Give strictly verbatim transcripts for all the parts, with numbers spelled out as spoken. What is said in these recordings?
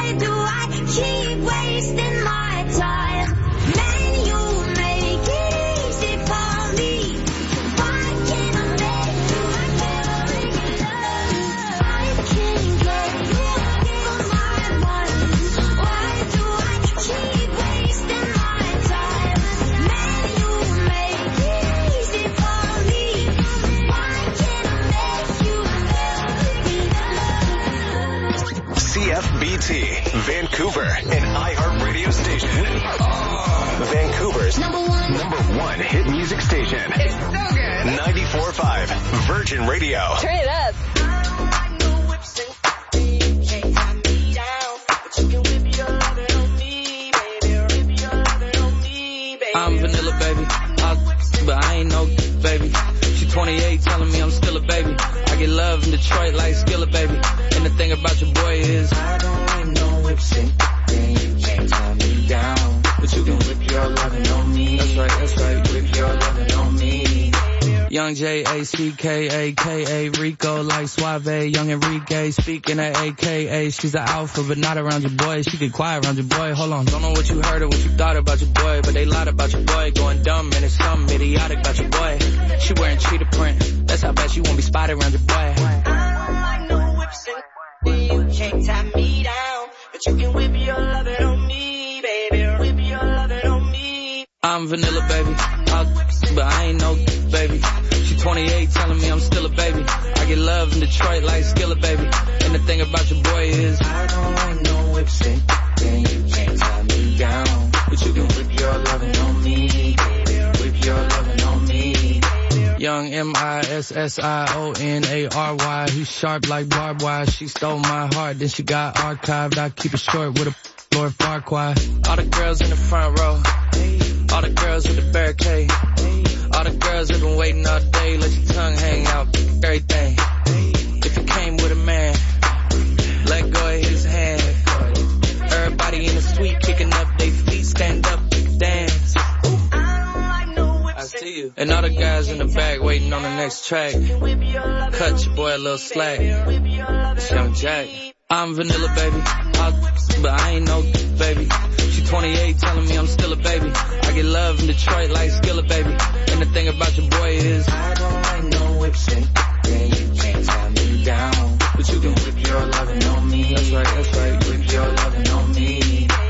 Why do I keep wasting my time? Man, you make it easy for me. Why can't I make you love? I can't get you from my mind. Why do I keep wasting my time? Man, you make it easy for me. Why can't I make you love? C F B T, Vancouver, an iHeartRadio station. Vancouver's number one, number one hit music station. It's so good. ninety-four point five Virgin Radio. Turn it up. I'm vanilla, baby. I, but I ain't no baby. She twenty-eight telling me I'm still a baby. I get love in Detroit like Skillet, baby. And the thing about your boy is I don't like no whips and then you can't tie me down. But you can whip your lovin' on me. That's right, that's right. Whip your lovin' on me. Young J A C K A K A Rico like Suave. Young Enrique speaking at A K A. She's an alpha but not around your boy. She get quiet around your boy. Hold on, don't know what you heard or what you thought about your boy, but they lied about your boy. Going dumb and it's something idiotic about your boy. She wearing cheetah print. That's how bad she won't be spotted around your boy. I don't like no whips and you can't tie me down, but you can whip your lovin' on me, baby. Whip your lovin' on me. I'm vanilla, baby. I, but I ain't no baby. She twenty-eight telling me I'm still a baby. I get love in Detroit like Skillet, baby. And the thing about your boy is I don't like no whips and then you can't tie me down. But you can whip your lovin' on me, baby. Whip your lovin' on me. Young M I S S I O N A R Y. He's sharp like barbed wire. She stole my heart, then she got archived. I keep it short with a Lord Farquaad. All the girls in the front row. All the girls with the barricade. All the girls have been waiting all day. Let your tongue hang out, everything. If you came with a man, let go of his hand. Everybody in the suite kicking up their feet. Stand up, dance. I see you. And all the guys in the back waiting on the next track. Cut your boy a little slack. It's Young Jack. I'm vanilla, baby. I, but I ain't no baby. She twenty-eight telling me I'm still a baby. I get love in Detroit like Skillet, baby. And the thing about your boy is I don't like no whips and then you can't tie me down. But you can whip your lovin' on me. That's right, that's right. Whip your lovin' on me.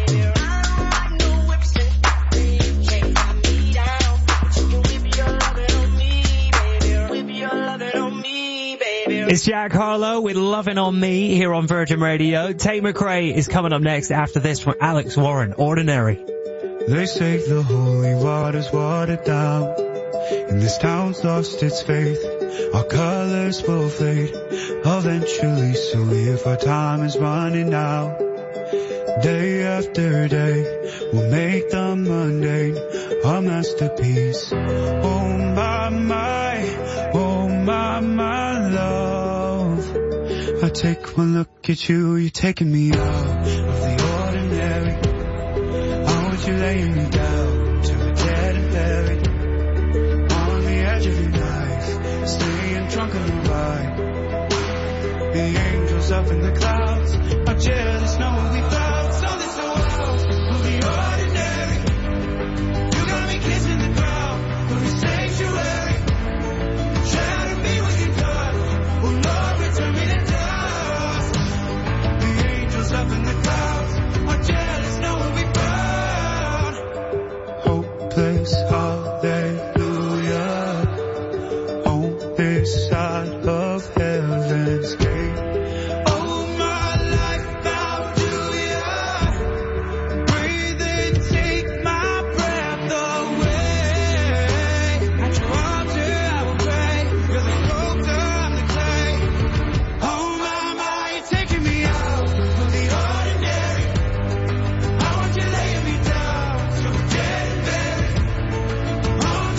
It's Jack Harlow with Lovin' On Me here on Virgin Radio. Tate McRae is coming up next after this from Alex Warren, Ordinary. They say the holy water's watered down, and this town's lost its faith. Our colors will fade eventually, so if our time is running out, day after day, we'll make the mundane a masterpiece. Oh my, my, oh my, my love. I take one look at you, you're taking me out of the ordinary. I want you laying me down to the dead and buried on the edge of your knife, staying drunk on the ride. The angels up in the clouds are jealous, know what we found. So this world will be ordinary. You got me kissing the ground for the sanctuary. Shadow me when you're done. Oh Lord, return me to dust. The angels up in the clouds are jealous, know what we found. Hopeless hallelujah on this side of heaven's gate. Oh my life, how do ya breathe and take my breath away? At your altar I will pray. You're the poker, I'm the clay. Oh my, my, you're taking me out of the ordinary. I want you laying me down so dead and buried on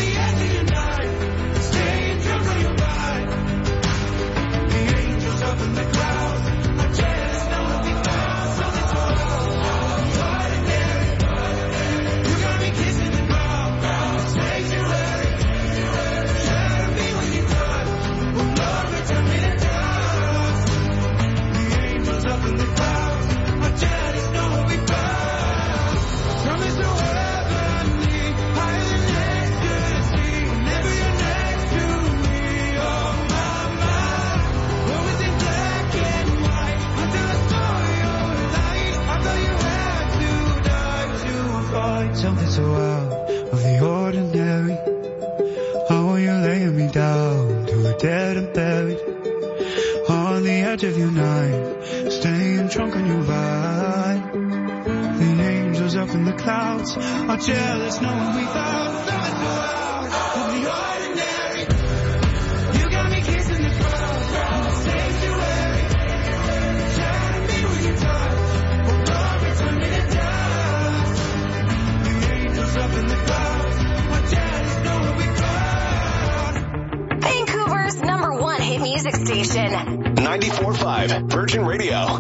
out of the ordinary. Oh, you're laying me down to a dead and buried on the edge of your night, staying drunk on your ride. The angels up in the clouds are jealous knowing we found something so out of the ordinary. You got me kissing the crowd in the sanctuary, trying to be with your touch, oh Lord, return me to dust. The angels up in the clouds are jealous knowing we found Vancouver's number one hit music station. ninety-four point five Virgin Radio.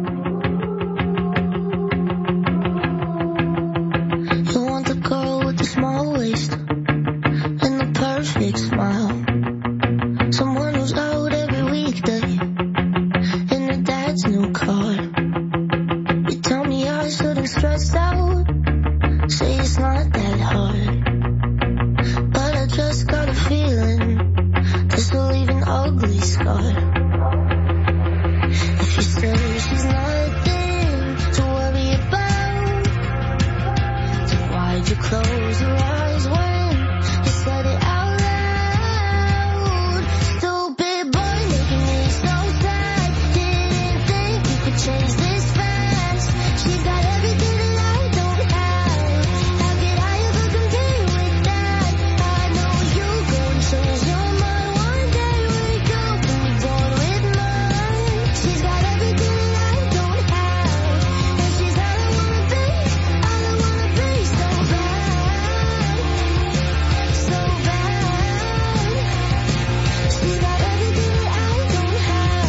You want the girl with the small waist and the perfect smile. Someone who's out every weekday in her dad's new car. You tell me I shouldn't stress out, say it's not that hard. But I just got a feeling this will leave an ugly scar. If you say she's nothing to worry about, then why'd you close your eyes when you said it out loud? Stupid boy making me so sad. Didn't think you could change this fast. She's got everything that I don't have. How could I ever compare with that? I know you gon' change your mind one day. Wake up and be born with mine. She's got everything that I don't have, and she's all I wanna be, all I wanna be. So bad, so bad. She's got everything that I don't have.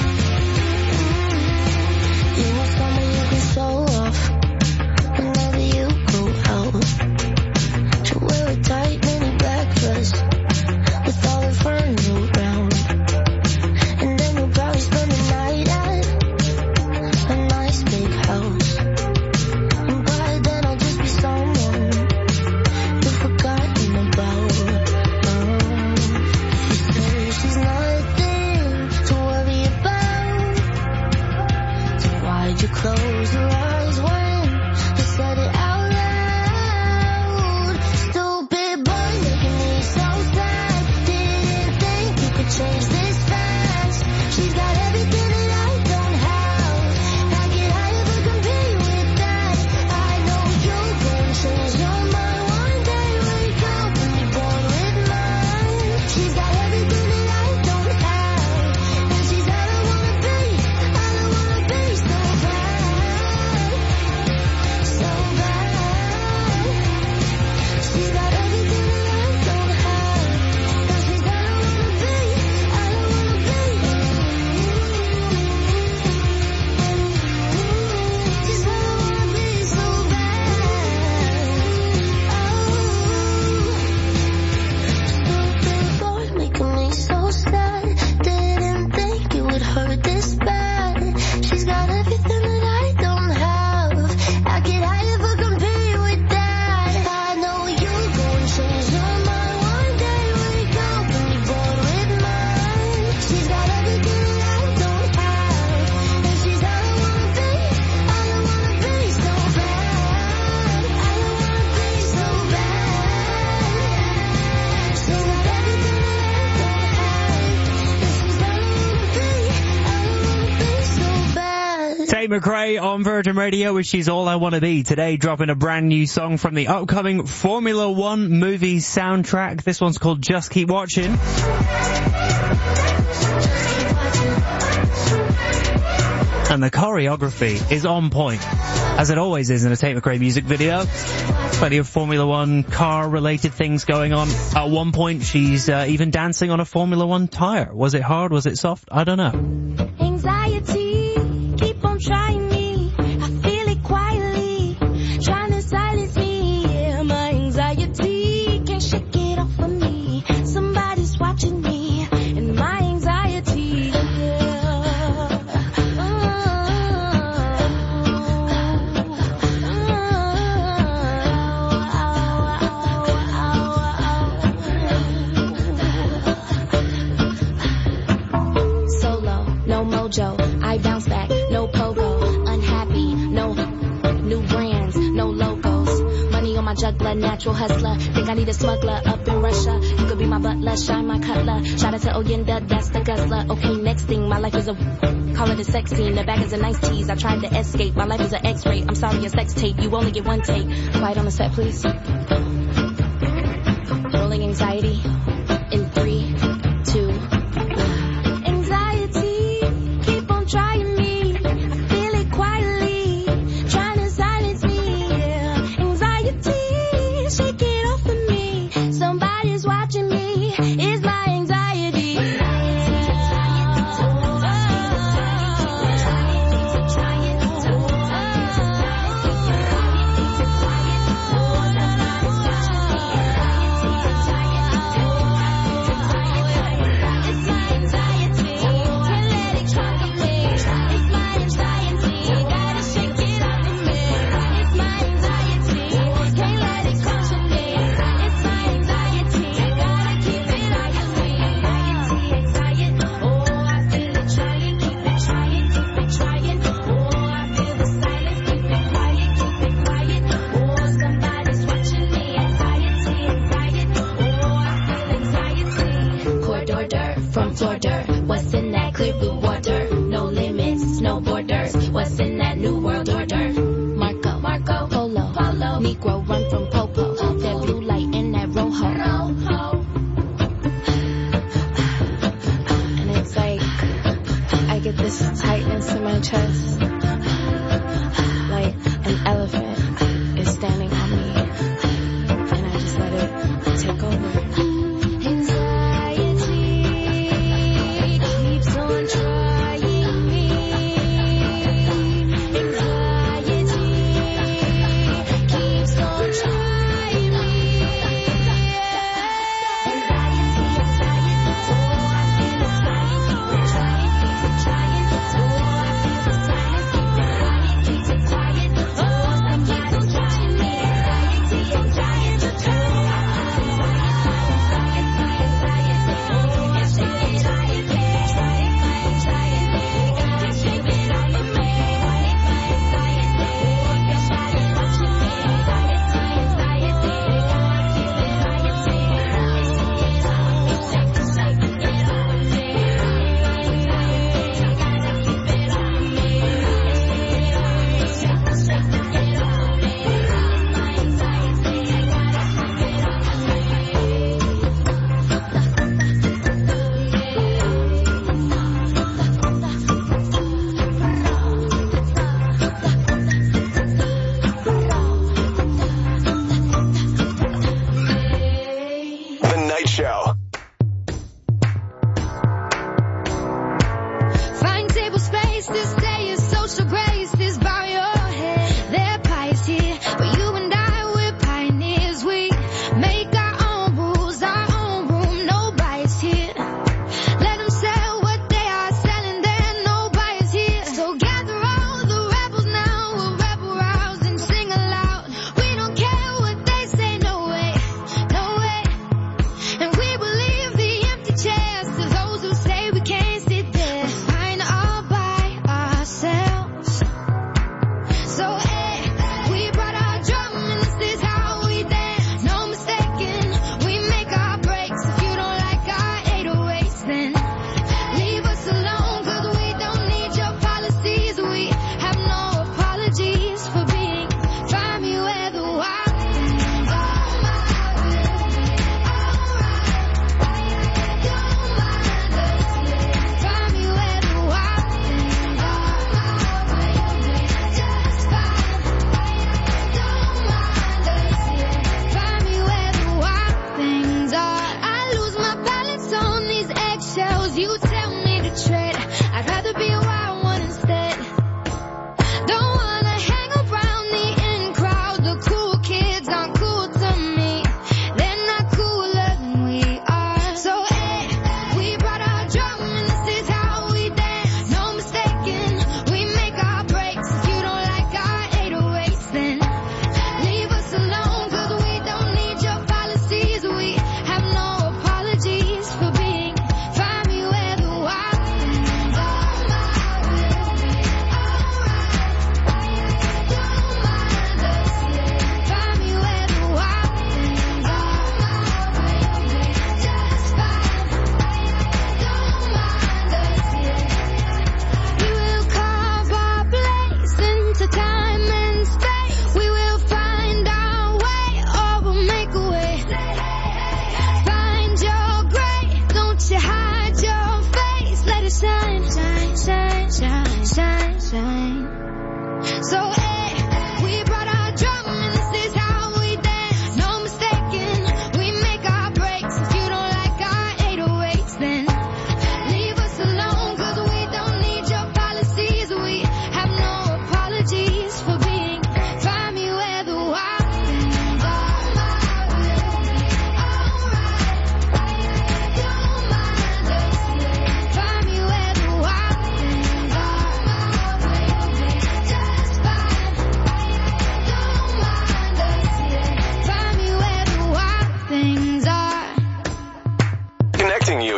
You want someone you can show off whenever you go out. To wear a tight mini black dress with all her friends around, and then you'll probably spend the night at a nice big house. And by then I'll just be someone you've forgotten about. Oh, if you say she's nothing to worry about, then why'd you close your eyes when you said it out loud? Stupid boy making me so sad. Didn't think you could change this fast. She's got everything that I don't have. How could I ever compare with that? I know you gon' change your mind one day. Wake up and be born with mine. She's got everything that I don't have, and she's all I wanna be, all I wanna be. So bad, so bad. She's got everything that I don't have, and she's all I wanna be, all I wanna be. She's all I wanna be, so bad. Oh, stupid boy making me so sad. Didn't think it would hurt this bad. She's got everything that I don't have. How could I ever compare with that? I know you gon' change your mind one day. Wake up and be born with mine. She's got everything that I don't have, and she's all I wanna be, all I wanna be. So bad, all I wanna be. So bad. She's got everything that I don't have, and she's all I wanna be, all I wanna be. So bad. Tate McRae on Virgin Radio with She's All I Wanna Be. Today dropping a brand new song from the upcoming Formula One movie soundtrack. This one's called Just Keep Watching. And the choreography is on point, as it always is in a Tate McRae music video. Plenty of Formula One car-related things going on. At one point, she's uh, even dancing on a Formula One tire. Was it hard? Was it soft? I don't know. Anxiety, keep on trying me. I feel it quietly, trying to silence me. Yeah, my anxiety can't shake it off of me. Somebody's watching me, and my anxiety. Solo, no mojo, I bounce back, no pogo. natural hustler. Think I need a smuggler up in Russia. You could be my butler, shine my cutler. Shout out to Oyenda, that's the guzzler. Okay, next thing, my life is a call it a sex scene. The bag is a nice tease. I tried to escape. My life is an X-ray. I'm sorry, a sex tape. You only get one take. Quiet on the set, please. Rolling anxiety in three, two, one. Anxiety, keep on trying me. I feel it quietly, trying to silence me. Yeah. Anxiety, shake it off of me. Somebody's watching me. It's my anxiety.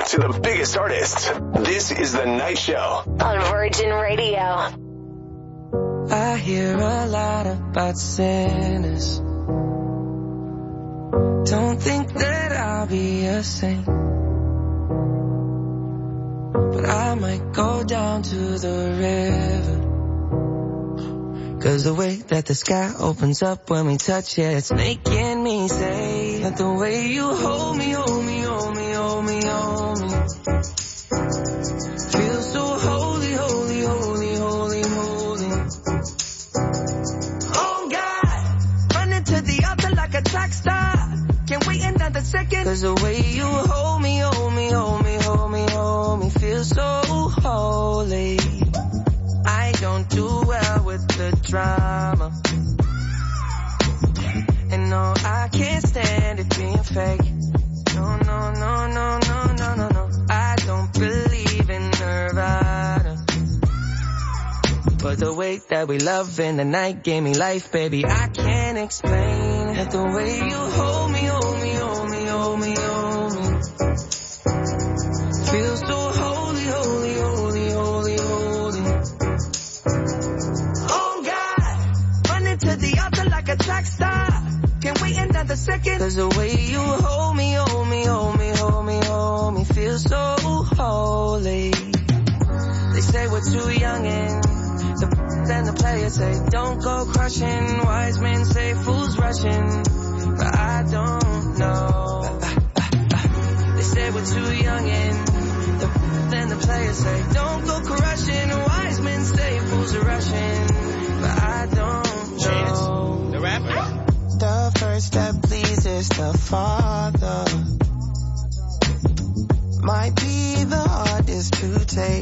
to the biggest artists. This is The Night Show on Virgin Radio. I hear a lot about sinners. Don't think that I'll be a saint, but I might go down to the river. Cause the way that the sky opens up when we touch it, it's making me say that the way you hold me, hold me, hold me, hold me, hold me, feels so holy, holy, holy, holy, holy. Oh God, running to the altar like a track star. Can't wait another second. Cause the way you hold me, hold me, hold me, hold me, hold me, feels so holy. I don't do well with the drama, and no, I can't stand it being fake. No, no, no, no, no, no, no, no. I don't believe in Nirvana, but the way that we love in the night gave me life, baby. I can't explain that the way you hold me, hold me, hold me, hold me, hold me, feels so holy, holy, holy, holy, holy. Oh God, running to the altar like a track star. Can't wait another second. Cause the way you hold me, hold me, hold me, hold me, hold me, feels so holy. They say we're too young and the then the players say don't go crushing. Wise men say fools rushing, but I don't know. They say we're too young and the then the players say don't go crushing. Wise men say fools are rushing, but I don't know. The rapper. The first that pleases the Father might be the hardest to take.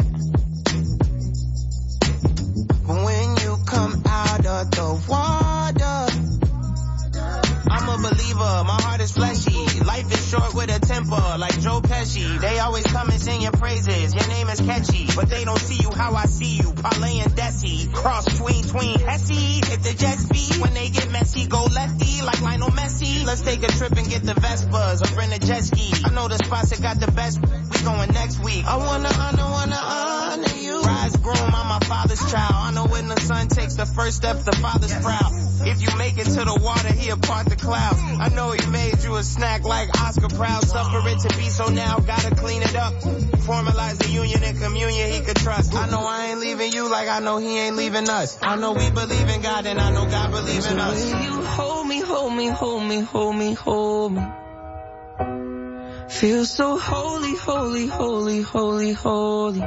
But when you come out of the water, I'm a believer, my heart is fleshy. Life is short with a temper, like Joe Pesci. They always come and sing your praises, your name is catchy, but they don't see you how I see you. Parlay and Desi, cross tween tween Hesse. Hit the jet speed, when they get messy, go lefty, like Lionel Messi. Let's take a trip and get the Vespas, or rent a jet ski. I know the spots that got the best, we going next week. I wanna honor, wanna honor you. Rise groom, I'm my father's child. I know when the son takes the first step, the father's proud. If you make it to the water, he'll part the clouds. I know he made you a snack like Oscar Proud. Suffer it to be so now, gotta clean it up. Formalize the union and communion he could trust. I know I ain't leaving you like I know he ain't leaving us. I know we believe in God and I know God believes in us. You hold me, hold me, hold me, hold me, hold me. Feel so holy, holy, holy, holy, holy.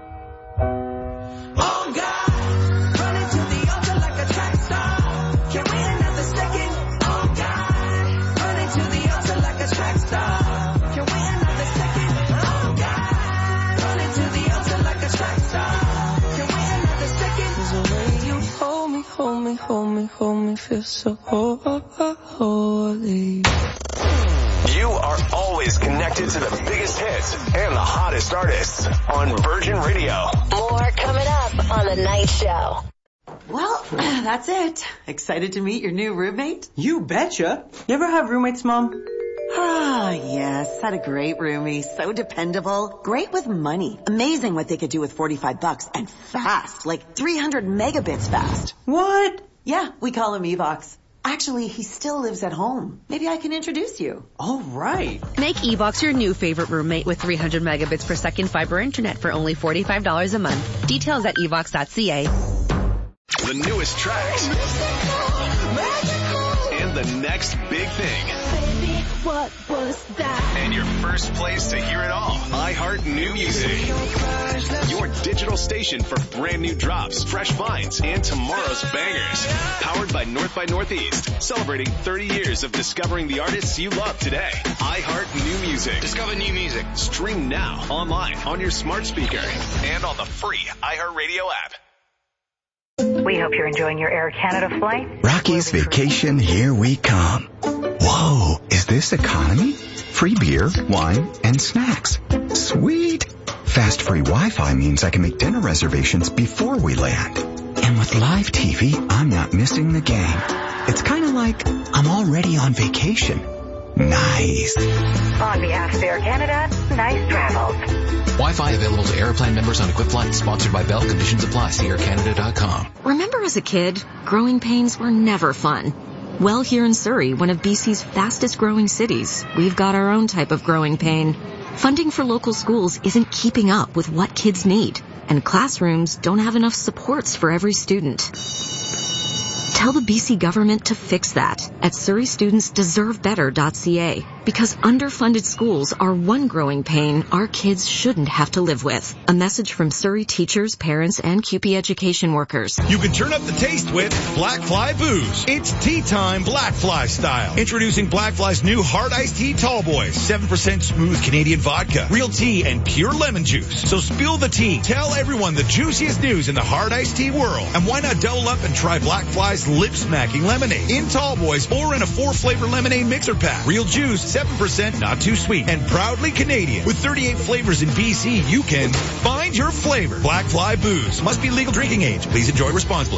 Oh God, running to the altar like a track star. Can't wait another second. Oh God, running to the altar like a track star. Can't wait another second. Oh God, running to the altar like a track star. Can't wait another second. Cause the way you hold me, hold me, hold me, hold me, feel so holy. You are always connected to the biggest hits and the hottest artists on Virgin Radio. More coming up on The Night Show. Well, that's it. Excited to meet your new roommate? You betcha. You ever have roommates, Mom? Ah, yes. Had a great roomie. So dependable. Great with money. Amazing what they could do with forty-five bucks. And fast. Like three hundred megabits fast. What? Yeah, we call him Evox. Actually, he still lives at home. Maybe I can introduce you. All right. Make Evox your new favorite roommate with three hundred megabits per second fiber internet for only forty-five dollars a month. Details at evox dot c a. The newest tracks. And the next big thing. Baby, what was that? And your first place to hear it all. iHeart New Music. Your digital station for brand new drops, fresh finds, and tomorrow's bangers. Powered by North by Northeast. Celebrating thirty years of discovering the artists you love today. iHeart New Music. Discover new music. Stream now, online, on your smart speaker, and on the free iHeartRadio app. We hope you're enjoying your Air Canada flight. Rocky's Vacation, here we come. Whoa, is this economy? Free beer, wine, and snacks. Sweet. Fast free Wi-Fi means I can make dinner reservations before we land. And with live T V, I'm not missing the game. It's kind of like I'm already on vacation. Nice. On behalf of Air Canada, nice travels. Wi-Fi available to Airplane members on equipped flights. Sponsored by Bell. Conditions apply. See air canada dot com. Remember as a kid, growing pains were never fun. Well, here in Surrey, one of B C's fastest growing cities, we've got our own type of growing pain. Funding for local schools isn't keeping up with what kids need, and classrooms don't have enough supports for every student. Tell the B C government to fix that at surrey students deserve better dot c a, because underfunded schools are one growing pain our kids shouldn't have to live with. A message from Surrey teachers, parents, and Q P education workers. You can turn up the taste with Black Fly Booze. It's tea time Black Fly style. Introducing Black Fly's new hard iced tea tall boys. seven percent smooth Canadian vodka, real tea, and pure lemon juice. So spill the tea. Tell everyone the juiciest news in the hard iced tea world. And why not double up and try Black Fly's lip-smacking lemonade in tall boys or in a four-flavor lemonade mixer pack. Real juice, seven percent, not too sweet, and proudly Canadian. With thirty-eight flavors in B C, you can find your flavor. Black Fly Booze. Must be legal drinking age. Please enjoy responsibly.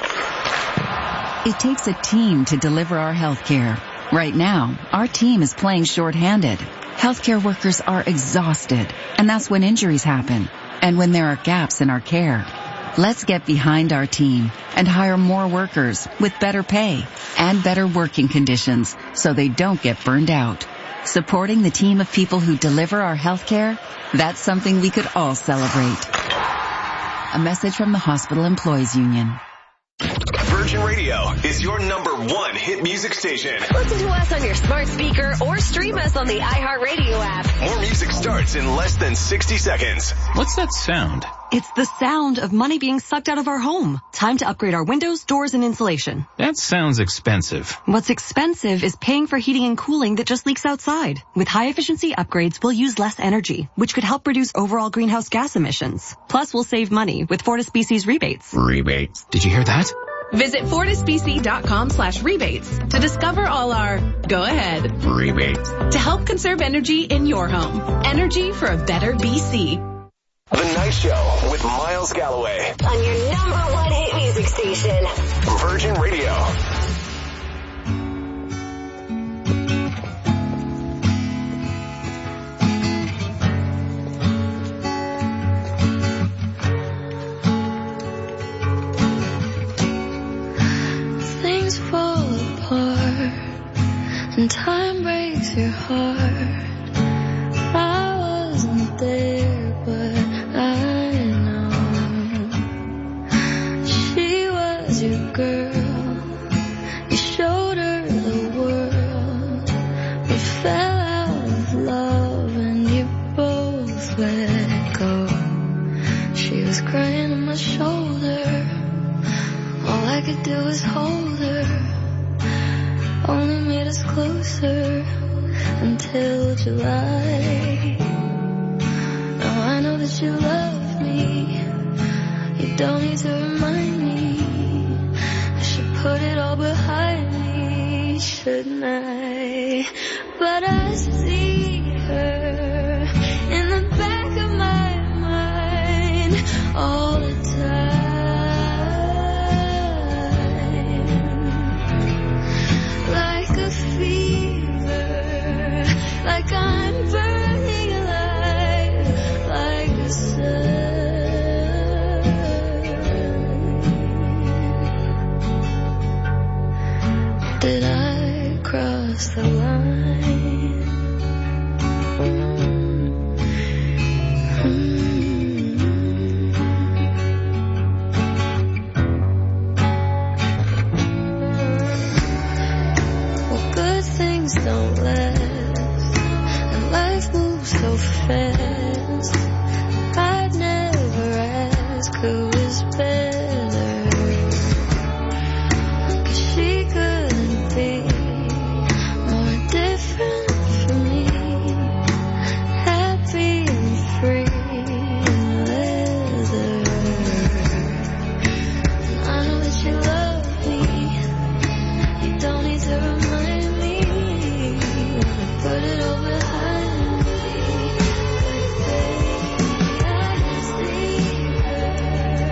It takes a team to deliver our health care. Right now, our team is playing short-handed. Healthcare workers are exhausted, and that's when injuries happen, and when there are gaps in our care. Let's get behind our team and hire more workers with better pay and better working conditions so they don't get burned out. Supporting the team of people who deliver our health care, that's something we could all celebrate. A message from the Hospital Employees Union. Virgin Radio is your number one hit music station. Listen to us on your smart speaker or stream us on the iHeartRadio app. More music starts in less than sixty seconds. What's that sound? It's the sound of money being sucked out of our home. Time to upgrade our windows, doors, and insulation. That sounds expensive. What's expensive is paying for heating and cooling that just leaks outside. With high-efficiency upgrades, we'll use less energy, which could help reduce overall greenhouse gas emissions. Plus, we'll save money with FortisBC's rebates. Rebates. Did you hear that? Visit FortisBC.com slash rebates to discover all our go ahead rebates to help conserve energy in your home. Energy for a better B C. The Night Show with Miles Galloway. On your number one hit music station. Virgin Radio. Things fall apart and time breaks your heart. I wasn't there, but I know she was your girl. You showed her the world. We fell out of love and you both let go. She was crying on my shoulder. All I could do was hold her. Only made us closer until July. Now I know that you love me. You don't need to remind me. I should put it all behind me, shouldn't I? But I see her in the back of my mind all the time. Like a fever, like I'm burning alive, like a sun. Did I cross the line? Well, good things don't last, and life moves so fast. I'd never ask who is better, 'cause she couldn't be more different from me. Happy and free in leather. And I know that you love me. You don't need to remind me. Put it all behind me. I can see her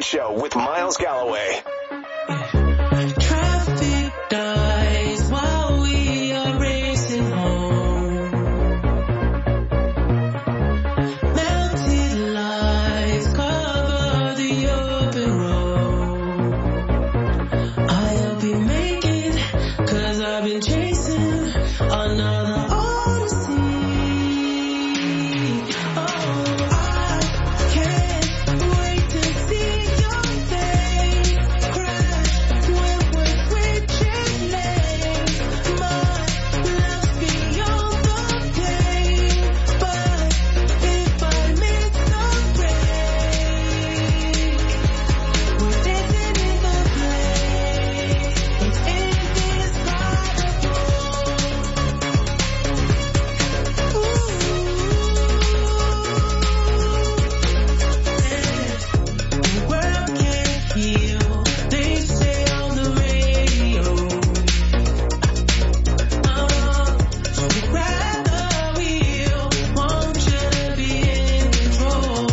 Late Show with Miles Galloway. Traffic dies while we are racing home. Melted lights cover the open road. I'll be making, cause I've been chasing another odyssey. Oh, I can't wait to see your face crash when we're switching lanes. My love's beyond the pain, but if I miss the break, we're dancing in the place. It's indescribable. The world can't heal, they say on the radio. Oh, so grab the wheel, want you to be in control.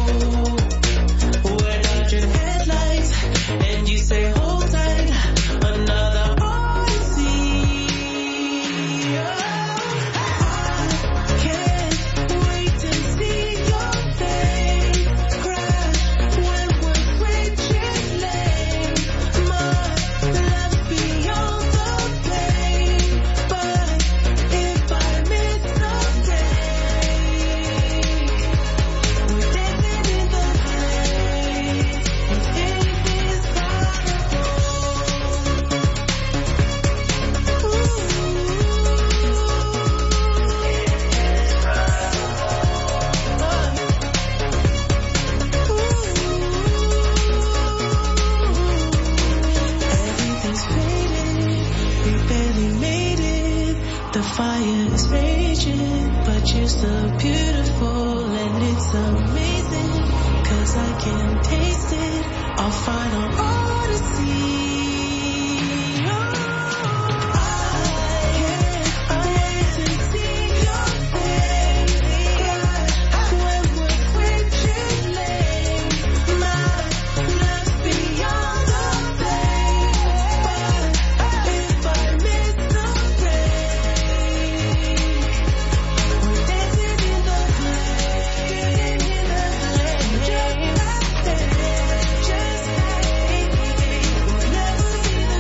We're dodging headlights, and you say hold tight, another odyssey. I can't wait to see your face crash when we're switching lanes. My love's beyond the pain, but if I miss the break, we're dancing in the place. It's Everything's faded, we barely made it. The fire is raging, but you're so beautiful and it's amazing. Cause I can taste it, our final odyssey. Oh, I can't wait to see your face crash when we're switching lanes. My love's beyond the pain, but if I miss the break, we're dancing in the place, dancing in the place, just like that, just like we'll never be the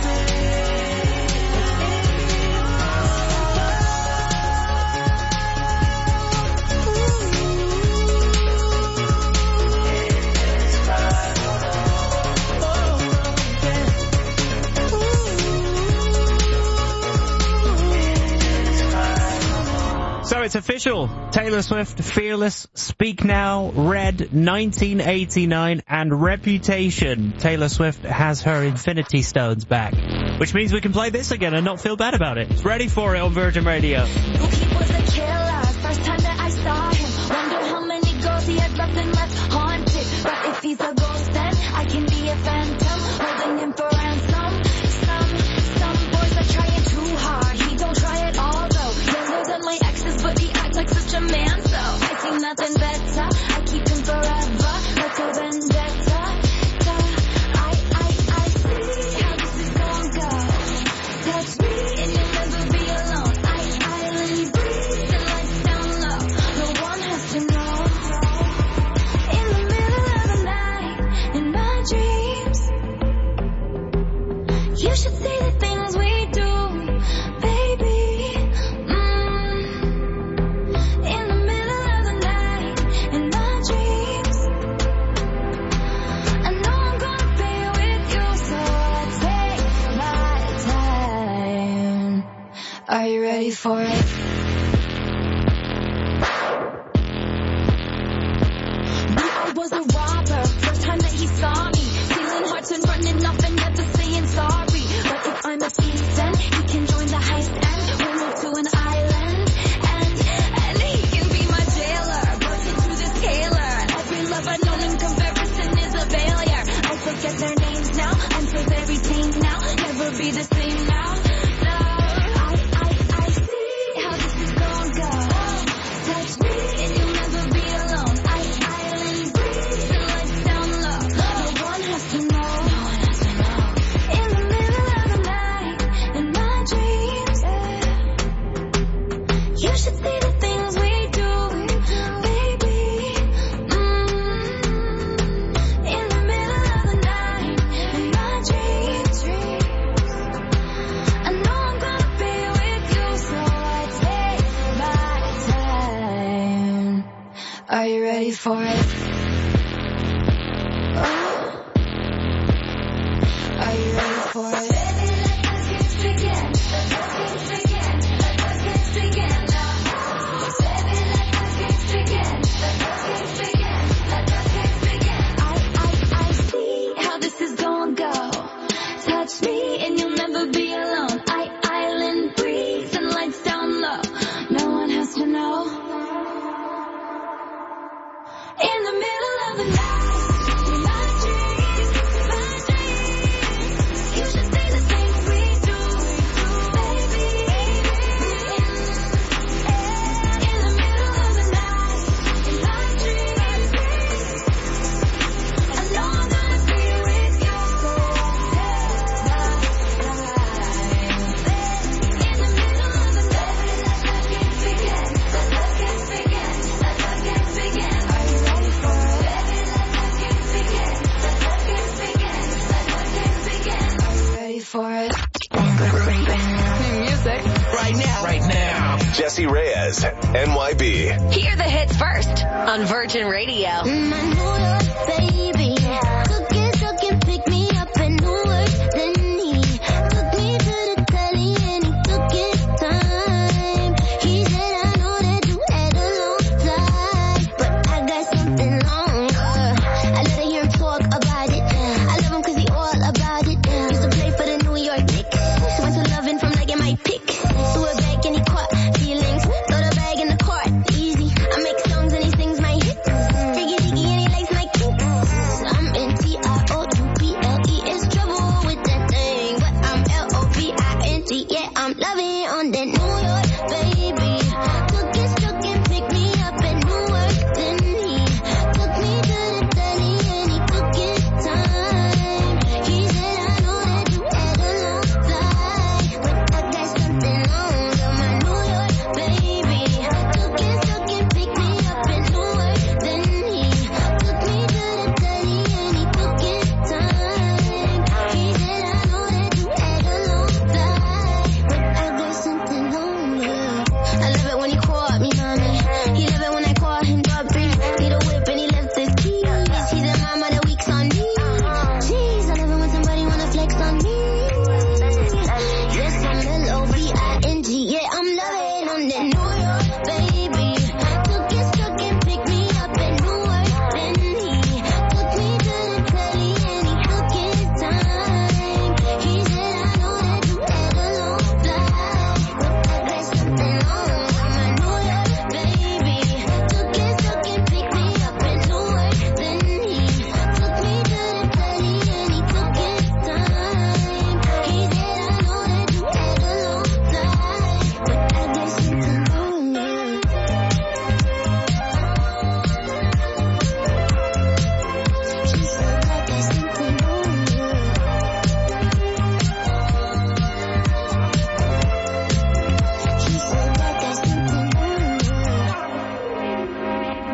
So it's official. Taylor Swift, Fearless, Speak Now, Red, nineteen eighty-nine, and Reputation. Taylor Swift has her Infinity Stones back, which means we can play this again and not feel bad about it. It's ready for it on Virgin Radio. He was a killer, first time that I saw him. Wonder how many girls he had left and left haunted. But if he's a ghost, then I can be a phantom, holding him for ransom. Some, some boys are trying too hard. He don't try at all though. Younger than my exes, but he acts like such a man. So I see nothing better. I keep him forever, like a vendetta. I, I, I see how this is gonna go. Touch me and you'll never be alone. I, I let me breathe the lights down low. No one has to know. In the middle of the night, in my dreams, you should see the things we do, baby. Mm. In the middle of the night, in my dreams, I know I'm gonna be with you, so I take my time. Are you ready for it? I was a robber, first time that he saw me, stealing hearts and running off and never saying sorry. But if I'm a thief, then he can join the heist and we'll move to an island. And, and he can be my jailer, bursting through the scalar. Every love I've known in comparison is a failure. I forget their names now, I'm so very tame now, never be the same now. No, I, I, I see how this is gonna go. Touch me and you'll never be alone. I, I let me breathe the lights down low. No for it. Baby, let the games begin. Let the games begin. Let the games begin now. Baby, let the games begin. Let the games begin. Let the games begin. I, I, I see how this is gonna go. Touch me and you'll never be alone. I, island breeze and lights down low. No one has to know. In the middle of the night, my dreams, my dreams. You should say the things we do, baby. In the middle of the night, my dreams. I know I'm gonna be with you. In the middle of the night, let the games begin. Let the games begin. Let the games begin. Are you ready for it? Baby, let the games begin. Let the games begin. Let the games begin. Are you ready for it? New music right now. Right now. Jesse Reyes, N Y B. Hear the hits first on Virgin Radio. My New York baby took it, took it, picked me up in Newark. Then he took me to the telly and he took his time. He said, I know that you had a long time, but I got something longer. I let her hear him talk about it. I love him cause he all about it. Used to play for the New York Knicks. Went to loving from liking my pick. Threw it back and he caught feelings. Throw the bag in the cart, easy. I make songs and he sings my hits. Diggy diggy and he likes my kicks. I'm in T I O U B L E. It's trouble with that thing, but I'm L O V I N G. Yeah, I'm loving on that New York baby. Took it, took it, picked me up in Newark. Then he took me to the telly and he took his time. He said, I know that you had a long time, but I got something longer. My New York baby took it, took it, picked me up in Newark. Then he took me to the telly and he took his time. He said, I know that you had a long time, but I got something longer. I love it when he called me mommy. He love it when I call him Bobby. Need a whip and he left his keys. He's the mama that weeks on me. Jeez, I love it when somebody wanna flex on me. Yes, I'm L O V I N G. Yeah, I'm loving on that New York baby. Took it, took it, picked me up in Newark. Then he took me to the telly and he took his time. He said, I know that you had a long flight, but I got something longer. My New York baby took it, took it, picked me up in Newark. Then he took me to the telly and he took his time. He said, I know that you had a long flight, but I got something longer. She said, I got something longer. She said, I got something longer.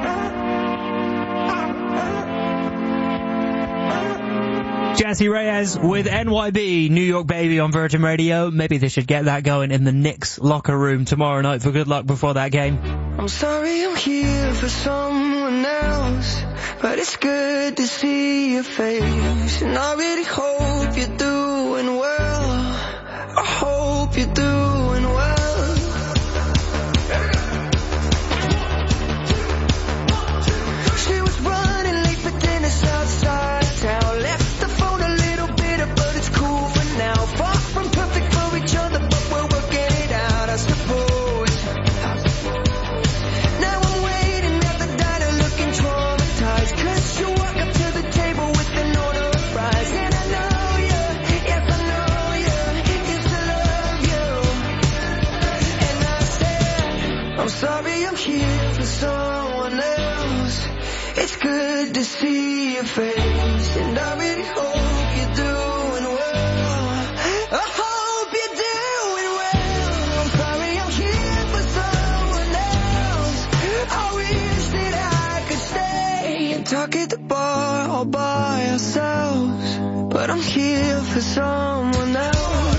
Jesse Reyes with N Y B, New York Baby on Virgin Radio. Maybe they should get that going in the Knicks locker room tomorrow night for good luck before that game. I'm sorry I'm here for someone else, but it's good to see your face. And I really hope you're doing well. I hope you're doing well. She was running late for dinner outside town. Left the phone a little bitter, but it's cool for now. Far from perfect for each other, but we're working it out, I suppose. Now I'm waiting at the diner looking traumatized, 'cause you walk up to the table with an order of fries. And I know you, yes I know you, used to love you. And I said, I'm sorry I'm here for someone else. It's good to see your face, and I really hope you're doing well. I hope you're doing well. I'm sorry I'm here for someone else. I wish that I could stay and talk at the bar all by ourselves, but I'm here for someone else.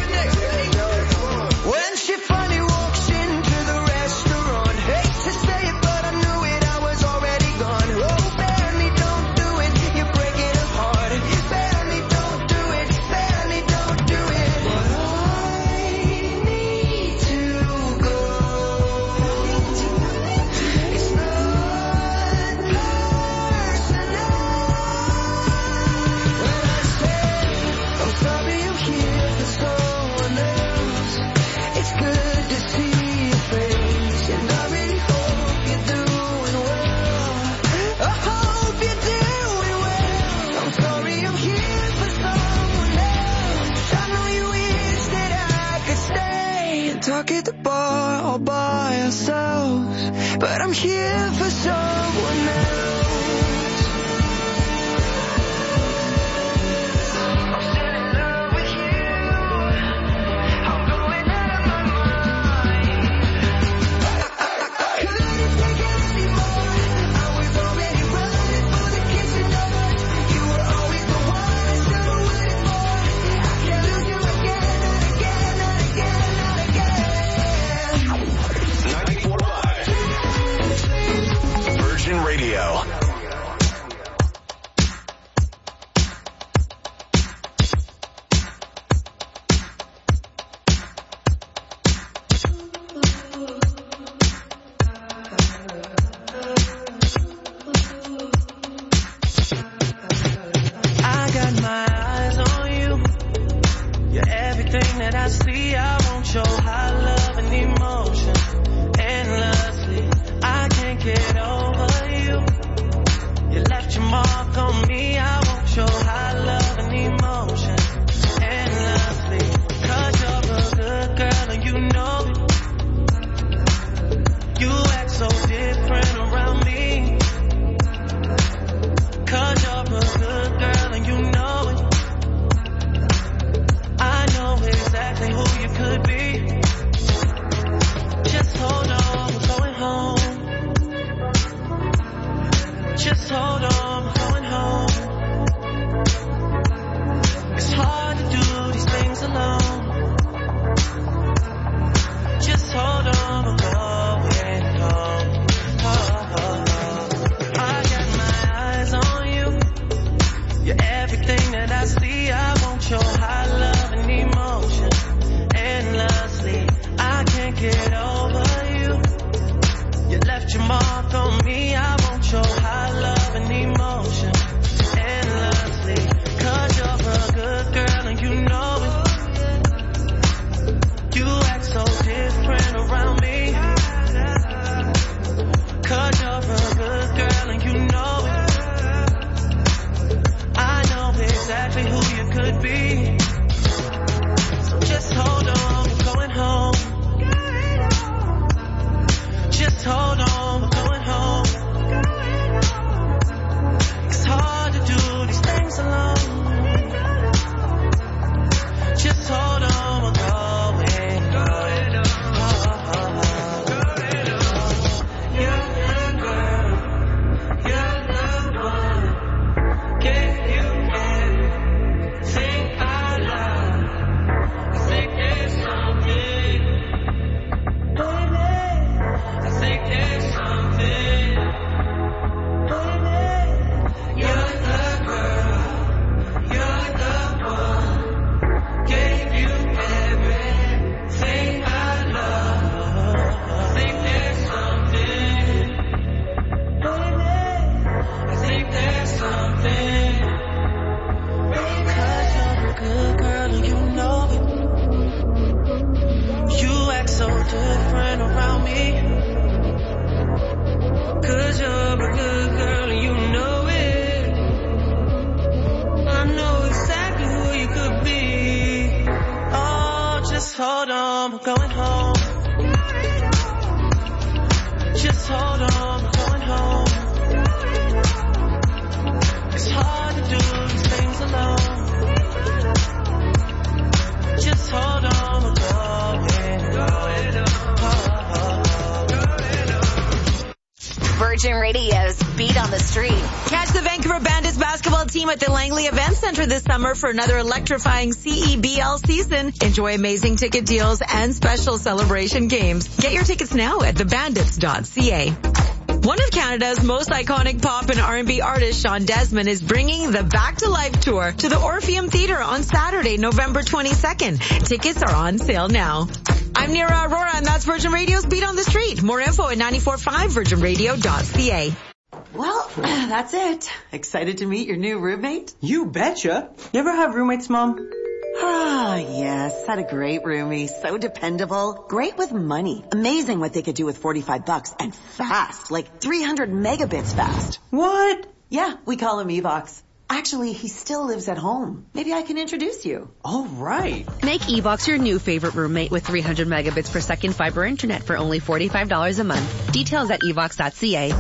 When she finally walks into the restaurant, hate to say it, but I knew it, I was already gone. Oh, Benny, don't do it, you're breaking her heart. Benny, don't do it, Benny, don't sorry, I'm here for someone else. I know you wish that I could stay and talk at the bar all by ourselves, but I'm here for someone else. Radio. I got my eyes on you. You're everything that I see. I want your high love and emotion endlessly. I can't get over you. You left your mark on me. I want your high love and emotion endlessly. 'Cause you're a good girl and you know it. You act so different around me. 'Cause you're a good girl and you know it. I know exactly who you could be. Just hold on, we're going home. Just hold on, we're going home. It's hard to do these things alone. Just hold on, we're going home. Oh, oh, oh. I got my eyes on you. You're everything that I see. I want your high love and emotion endlessly. I can't get over you. You left your mark on me. I want your high love and emotion endlessly. 'Cause you're a good girl and you know it. You act so different around me. 'Cause you're a good girl and you know it. I know exactly who you could be. So just hold on, we're going home. Just hold on, we're going home. It's hard to do these things alone. Just hold on, we're going home. Oh, oh, oh. You're the girl, you're the one. Gave you everything I love. I think there's something, baby. I think there's something, baby. You're the girl, you're the one. Gave you everything I love. I think there's something, baby. I think there's something. Because you're a good girl and you know it. You act so different around me. 'Cause you're a good girl and you know it. I know exactly who you could be. Oh, just hold on, we're going home. Just hold on, we're going home. It's hard to do these things alone. Just hold on, we're going, going, oh, oh, oh. Virgin Radio's Beat on the Street. Catch the Vancouver Bandits basketball team at the Langley Event Center this summer for another electrifying C E B L season. Enjoy amazing ticket deals and special celebration games. Get your tickets now at the bandits dot c a. One of Canada's most iconic pop and R and B artist, Sean Desmond, is bringing the Back to Life tour to the Orpheum Theatre on Saturday, November twenty-second. Tickets are on sale now. I'm Nira Aurora, and that's Virgin Radio's Beat on the Street. More info at ninety-four point five virgin radio dot c a. Well, that's it. Excited to meet your new roommate? You betcha. You ever have roommates, Mom? Ah, yes. Had a great roomie. So dependable. Great with money. Amazing what they could do with forty-five bucks. And fast. Like three hundred megabits fast. What? Yeah, we call him Evox. Actually, he still lives at home. Maybe I can introduce you. All right. Make Evox your new favorite roommate with three hundred megabits per second fiber internet for only forty-five dollars a month. Details at evox dot c a.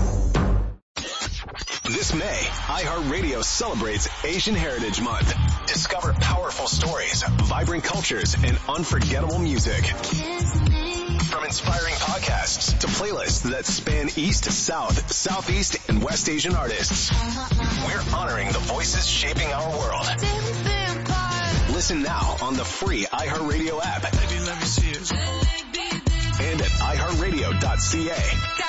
This May, iHeartRadio celebrates Asian Heritage Month. Discover powerful stories, vibrant cultures, and unforgettable music. From inspiring podcasts to playlists that span East, South, Southeast, and West Asian artists, we're honoring the voices shaping our world. Listen now on the free iHeartRadio app and at i heart radio dot c a.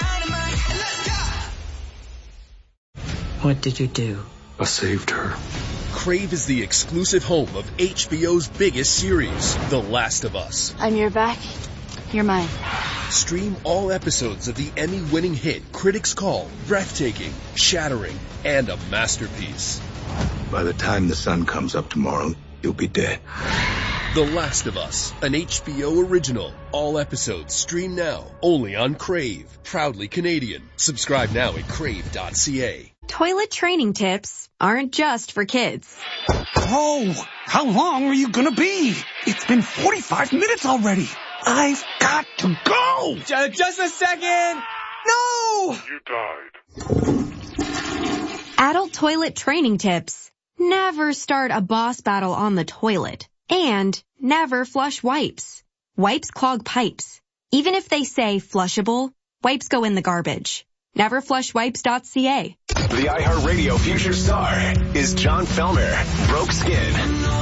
What did you do? I saved her. Crave is the exclusive home of H B O's biggest series, The Last of Us. I'm your back. You're mine. Stream all episodes of the Emmy-winning hit critics call breathtaking, shattering, and a masterpiece. By the time the sun comes up tomorrow, you'll be dead. The Last of Us, an H B O original. All episodes stream now, only on Crave. Proudly Canadian. Subscribe now at crave dot c a. Toilet training tips aren't just for kids. Bro, how long are you gonna be? It's been forty-five minutes already. I've got to go! J- just a second! No! You died. Adult toilet training tips. Never start a boss battle on the toilet. And never flush wipes. Wipes clog pipes. Even if they say flushable, wipes go in the garbage. never flush wipes dot c a. The iHeartRadio future star is John Felmer, Broke Skin.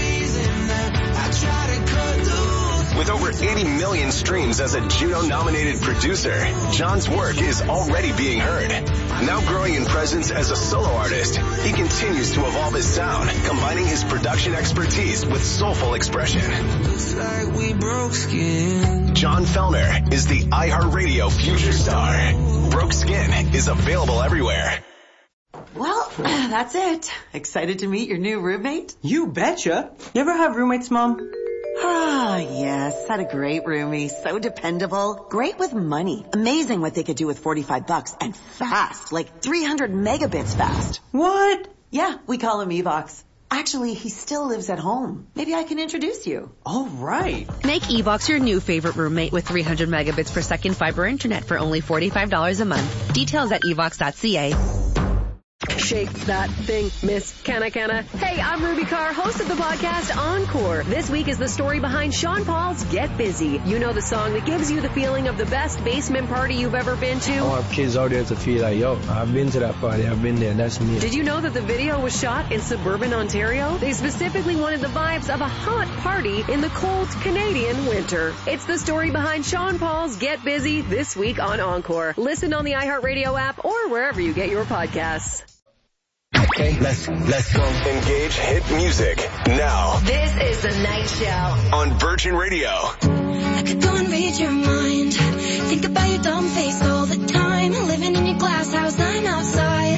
With over eighty million streams as a Juno-nominated producer, John's work is already being heard. Now growing in presence as a solo artist, he continues to evolve his sound, combining his production expertise with soulful expression. Looks like we broke skin. John Felmer is the iHeartRadio future star. Broke Skin is available everywhere. Well, that's it. Excited to meet your new roommate? You betcha. You ever have roommates, Mom? Ah, yes. Had a great roomie. So dependable. Great with money. Amazing what they could do with forty-five bucks. And fast. Like three hundred megabits fast. What? Yeah, we call him Evox. Actually, he still lives at home. Maybe I can introduce you. All right. Make Evox your new favorite roommate with three hundred megabits per second fiber internet for only forty-five dollars a month. Details at evox dot c a. Shake that thing, Miss Canna Canna. Hey, I'm Ruby Carr, host of the podcast Encore. This week is the story behind Sean Paul's Get Busy. You know the song that gives you the feeling of the best basement party you've ever been to? I want kids out there to feel like, yo, I've been to that party, I've been there, that's me. Did you know that the video was shot in suburban Ontario? They specifically wanted the vibes of a hot party in the cold Canadian winter. It's the story behind Sean Paul's Get Busy this week on Encore. Listen on the iHeartRadio app or wherever you get your podcasts. Okay, let's let's go. Engage hit music now. This is the Night Show on Virgin Radio. I could go and read your mind. Think about your dumb face all the time. Living in your glass house, I'm outside.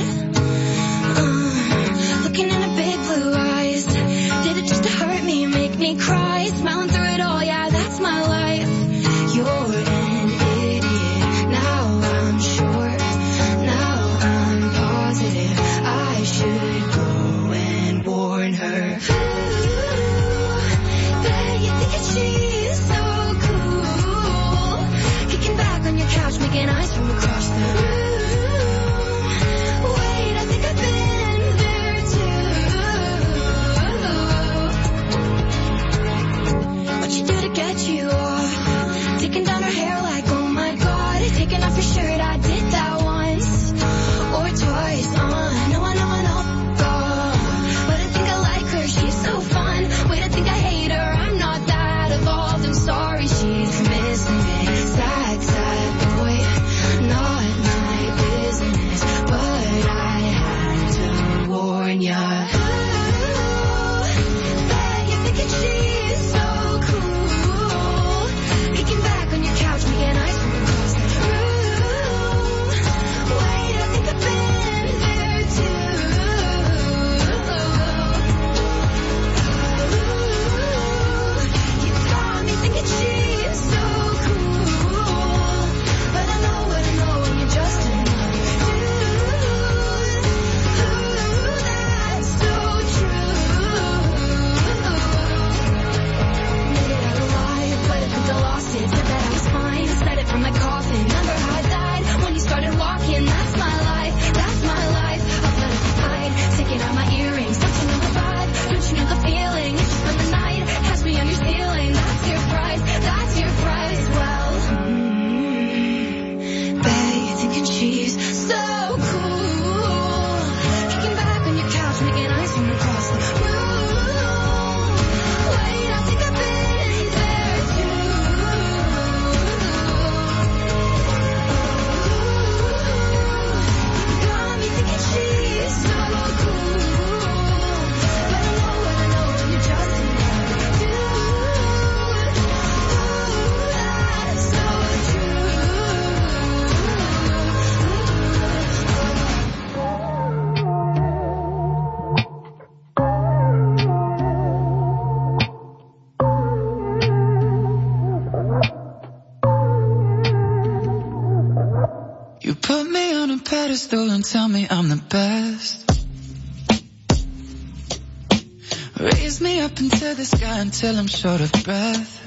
Uh, looking in big blue eyes. Did it just to hurt me, make me cry. Smiling through it all, yeah, that's my life. You're an idiot. Now I'm sure. Now I'm positive. I should go and warn her. Ooh, bet you think that she's so cool. Kicking back on your couch, making eyes from across the room. Wait, I think I've been there too. pedestal and tell me I'm the best. Raise me up into the sky until I'm short of breath.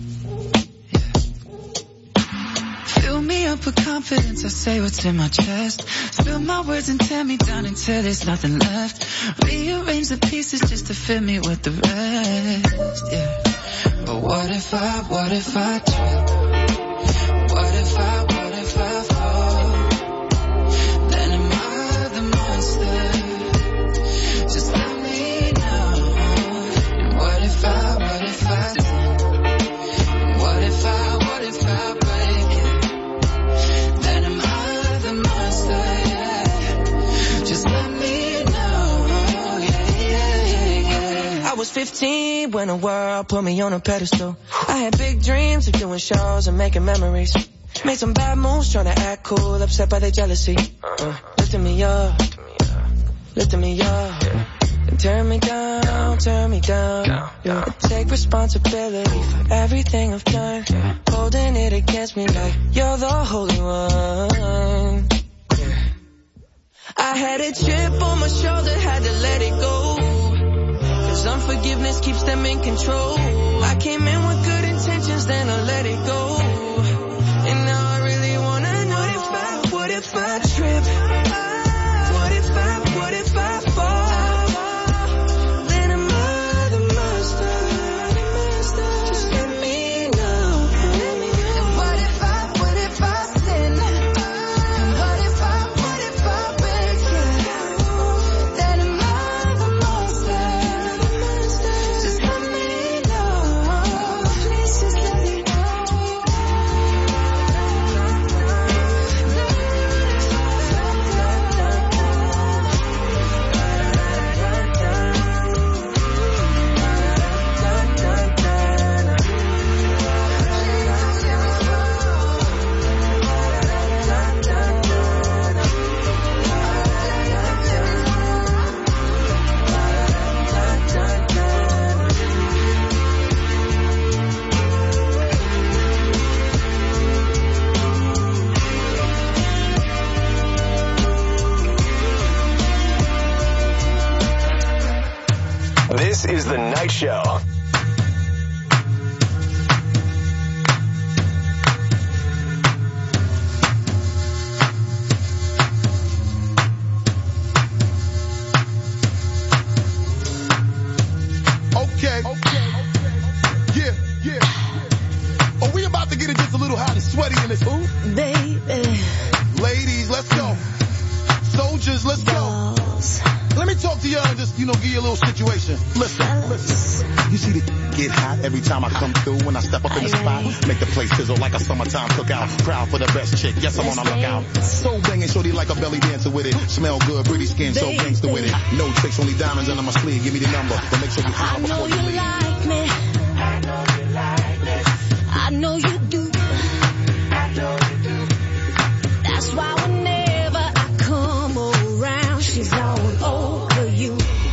Fill me up with confidence, I say what's in my chest. Spill my words and tear me down until there's nothing left. Rearrange the pieces just to fit me with the rest, yeah. But what if I, what if I trip? What if I, what if I fall? Then am I the monster? Just let me know. And what if I, what if I sin? What if I, what if I break it? Then am I the monster, yeah. Just let me know, yeah, yeah, yeah, yeah. I was fifteen when the world put me on a pedestal. I had big dreams of doing shows and making memories. Made some bad moves trying to act cool, upset by their jealousy. Uh, lifting me up, lifting me up. And turn me down, turn me down. Yeah. Take responsibility for everything I've done. Holding it against me like you're the holy one. Yeah. I had a chip on my shoulder, had to let it go. Cause unforgiveness keeps them in control. I came in with good intentions, then I let it go. And now I really wanna know, what if I, what if I trip? What if I, what if I fall? Then am I the monster? Just let me know. And what if I, what if I sin? What if I, what if I break it? Then am I the monster? Just let me know. Please just let me know. This is The Night Show. Okay. Okay. Yeah, yeah. Are we about to get it just a little hot and sweaty in this hoop? Baby. Ladies, let's go. Soldiers, let's go. Let me talk to y'all and just, you know, give you a little situation. Listen, listen. You see the get hot every time I come through when I step up in the spot. Make the place sizzle like a summertime cookout. Proud for the best chick. Yes, I'm on a lookout. So banging, shorty like a belly dancer with it. Smell good, pretty skin, so gangster with it. No tricks, only diamonds under my sleeve. Give me the number, but make sure you holler before you leave. Like me. I know you like me. I know you do. I know you do. That's why whenever I come around, she's all over you.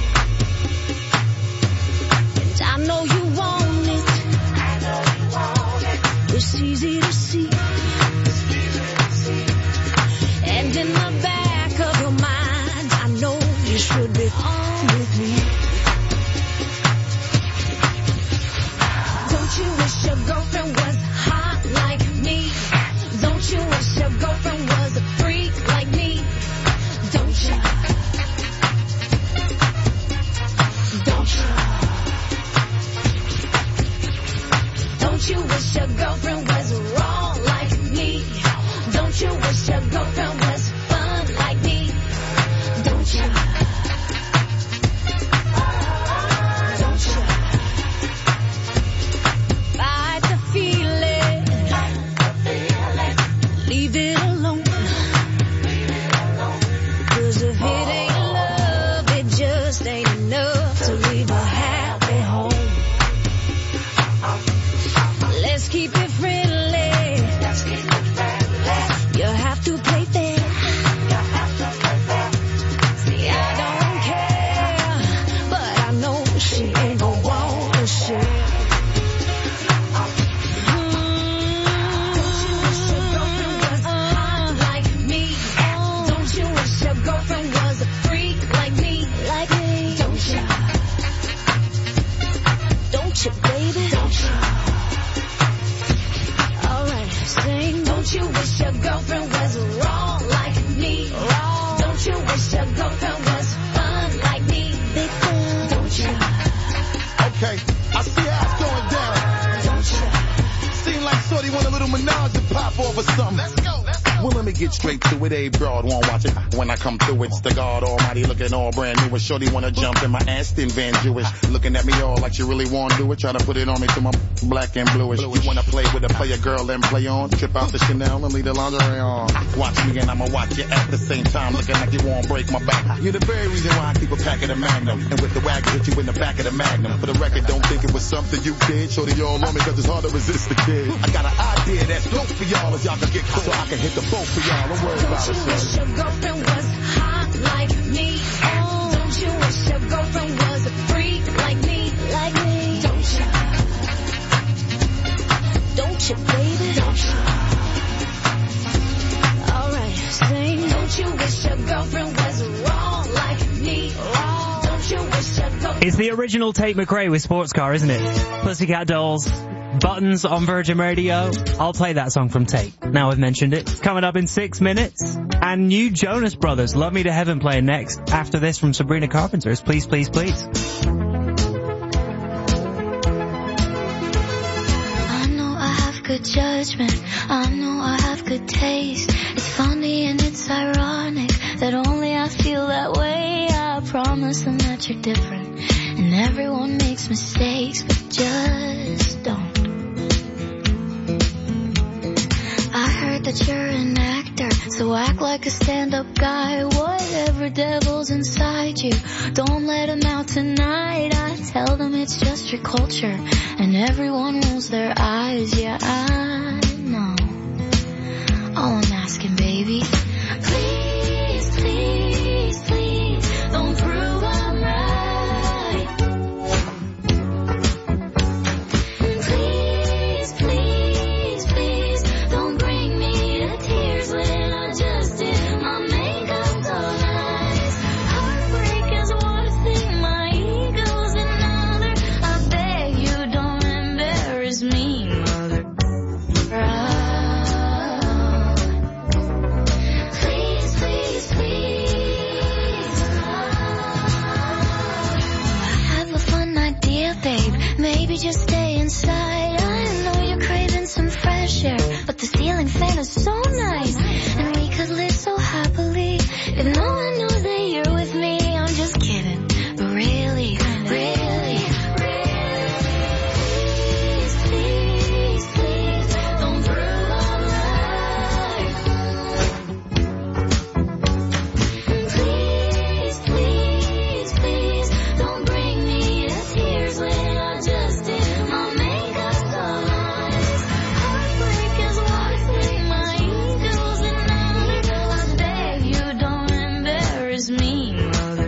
And I know you want it. I know you want it. It's easy to see. It's easy to see. And in the back of your mind, I know you should be home with me. Don't you wish your girlfriend was hot like me? Don't you wish your girlfriend was a freak like me? Don't you? Don't you? Don't you wish your girlfriend was wrong like me? Don't you wish your girlfriend was fun like me? Don't you? Don't you? Fight the feeling. Leave it alone. Cause if it ain't love, it just ain't enough to leave a happy home. Let's keep it friendly. Let's keep it friendly. You have to play fair. See, I don't care, but I know she ain't gonna want to share. Don't you wish your girlfriend was hot like me? Don't you wish wish your girlfriend was wrong like me? Wrong. Don't you wish your girlfriend was fun like me? Big fun. Don't you? Okay, I see how it's going down. Don't you? Seem like Shorty want a little menage to pop off or something. Let's go, let's go. Well, let me get straight to it. A broad won't watch it. When I come through, it's the God Almighty looking all brand new. And Shorty wanna jump in my Aston Van Jewish. Looking at me all like she really wanna do it. Trying to put it on me to my black and bluish. You wanna play with a player girl and play on. Trip out the Chanel and leave the lingerie on. Watch me and I'ma watch you at the same time. Looking like you won't break my back. You're the very reason why I keep a pack of the Magnum. And with the wagon, hit you in the back of the Magnum. For the record, don't think it was something you did. Shorty all on me cause it's hard to resist the kid. I got an idea that's dope for y'all if y'all can get caught. So I can hit the boat for y'all. Don't worry about it, Don't you wish son. your girlfriend was hot like me? Oh. Don't you wish your girlfriend was a freak like me? Like me. Don't you? Don't you, baby? Don't you? Alright, sing. Don't you wish your girlfriend was wrong like me? Wrong. Don't you wish your girlfriend... It's the original Tate McRae with Sports Car, isn't it? Pussycat Dolls. Buttons on Virgin Radio. I'll play that song from Tate. Now I've mentioned it. It's coming up in six minutes. And new Jonas Brothers, Love Me to Heaven, playing next. After this from Sabrina Carpenter's Please, Please, Please. I know I have good judgment. I know I have good taste. It's funny and it's ironic that only I feel that way. I promise them that you're different. And everyone makes mistakes, but just don't. I heard that you're an actor, so act like a stand-up guy. Whatever devil's inside you, don't let him out tonight. I tell them it's just your culture, and everyone rolls their eyes. Yeah, I know. All I'm asking, baby, please, please, please, don't prove I'm right. Please, please, please, don't bring me to tears when I just did my makeup so nice. Heartbreak is one thing, my ego's another. I beg you don't embarrass me, mother. Please, please, please. I have a fun idea, babe. Maybe just stay inside. I know you're craving some fresh air, but the ceiling fan is so nice, and we could live so happily if no one knows that you're with me. I'm just kidding, but really, really, really, please, please, please, don't prove I'm right. Please, please, please, don't bring me to tears when I just did my makeup so nice. Heartbreak is one thing, my ego's another. I beg you don't embarrass me, mother.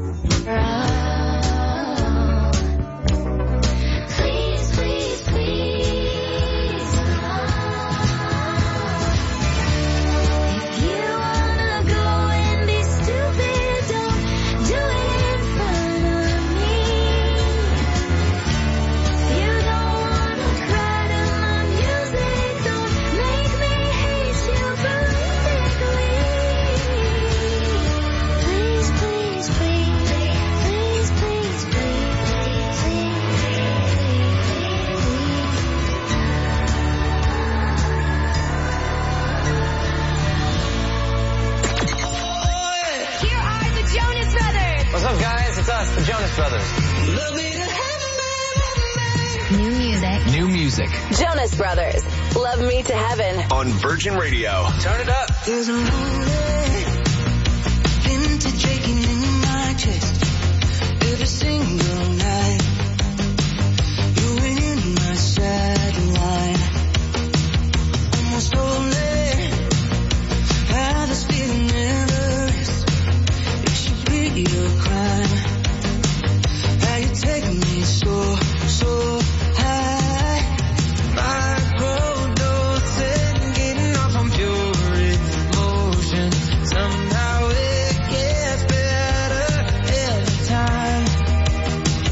Please, please, please. If you wanna go and be stupid, don't do it in front of me. You don't wanna cry to my music, don't make me hate you politically. Please, please, please, please, please, please, Here are the Jonas Brothers. What's up, guys? It's us, the Jonas Brothers. New music. New music Jonas Brothers. Love Me to Heaven. on Virgin Radio. Turn it up. There's a moonlit vintage aching in my chest every single night. You're in my satellite. Almost only how this feeling never is. It should be a crime. How you take me so, so high. Microdosing, getting off on pure emotion. Somehow it gets better every time.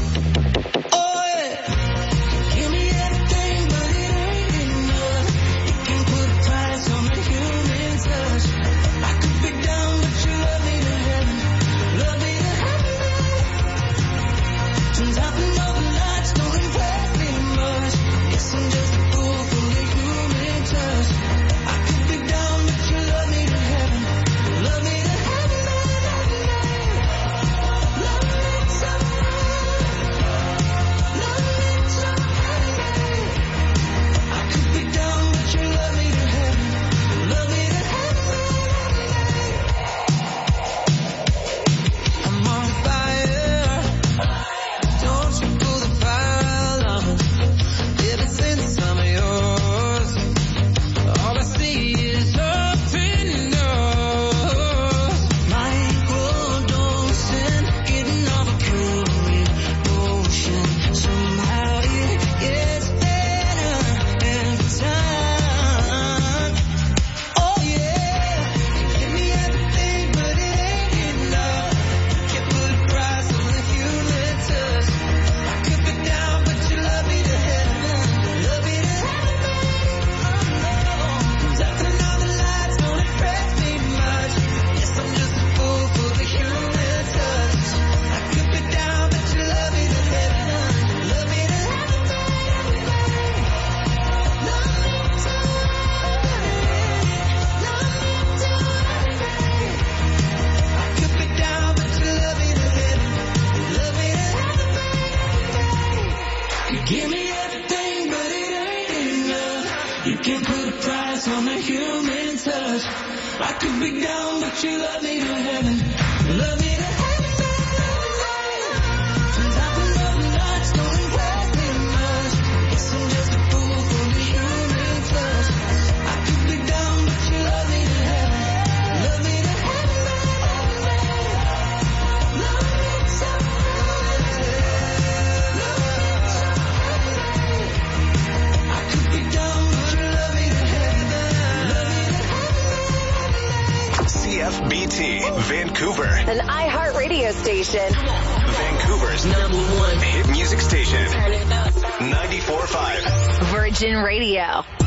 Give me everything, but it ain't enough. You can't put a price on the human touch. I could be down, but you love me to heaven. Love me to heaven, since I've been up nights, don't impress me much. Guess I'm just a fool for the human touch. I could be down, but you love me to heaven. Love me to heaven, love me so heaven. Love me so heaven. I could be down, but you love me to heaven. Love me to heaven. C F B T, Vancouver. An iHeartRadio station. Vancouver's number one hit music station. Turn it up. ninety-four point five. Virgin Radio.